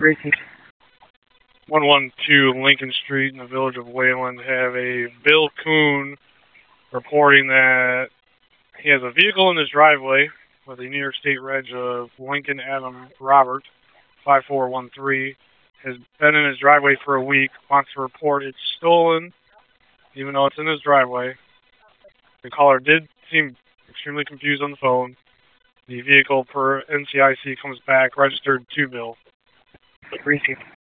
Received. 112 Lincoln Street in the village of Wayland have a Bill Kuhn reporting that he has a vehicle in his driveway with a New York State reg of Lincoln Adam Robert, 5413. Has been in his driveway for a week, wants to report it's stolen, even though it's in his driveway. The caller did seem extremely confused on the phone. The vehicle, per NCIC, comes back registered to Bill. Received.